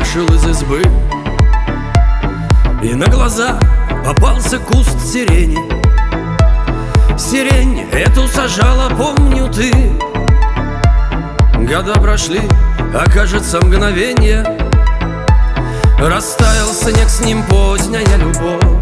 вышел из избы, и на глаза попался куст сирени. Сирень эту сажала, помню, ты. Года прошли, а кажется мгновенье. Растаял снег, с ним поздняя любовь,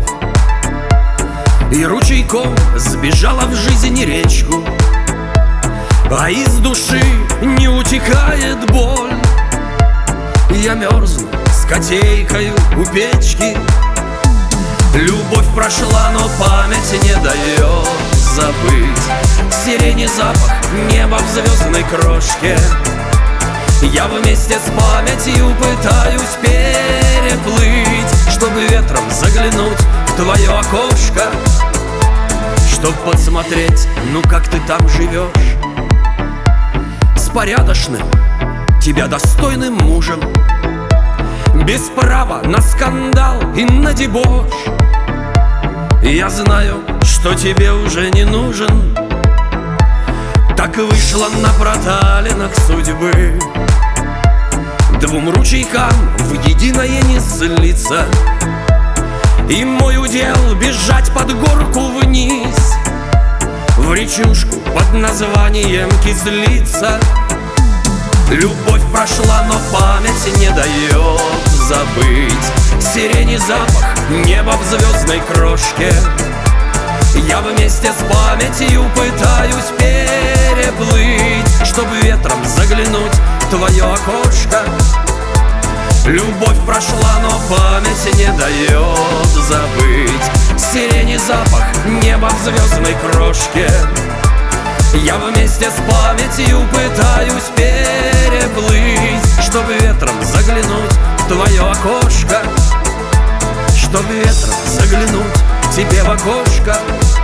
и ручейком сбежала в жизни речку, а из души не утекает боль. Я мерзну с котейкою у печки. Любовь прошла, но память не дает забыть сирени запах, неба в звездной крошке. Я вместе с памятью пытаюсь переплыть, чтобы ветром заглянуть в твое окошко, чтоб подсмотреть, ну как ты там живешь. С порядочным, тебя достойным мужем, без права на скандал и на дебош. Я знаю, что тебе уже не нужен. Так вышло на проталинах судьбы. Двум ручейкам в единое не слиться, и мой удел бежать под горку вниз, в речушку под названием Кислица. Любовь прошла, но память не дает забыть сирени запах, неба в звездной крошке. Я вместе с памятью пытаюсь переплыть, чтобы ветром заглянуть в твое окошко. Любовь прошла, но память не дает забыть сирени запах, неба в звездной крошке. Я вместе с памятью пытаюсь переплыть, чтобы ветром заглянуть в твое окошко, чтобы ветром заглянуть тебе в окошко.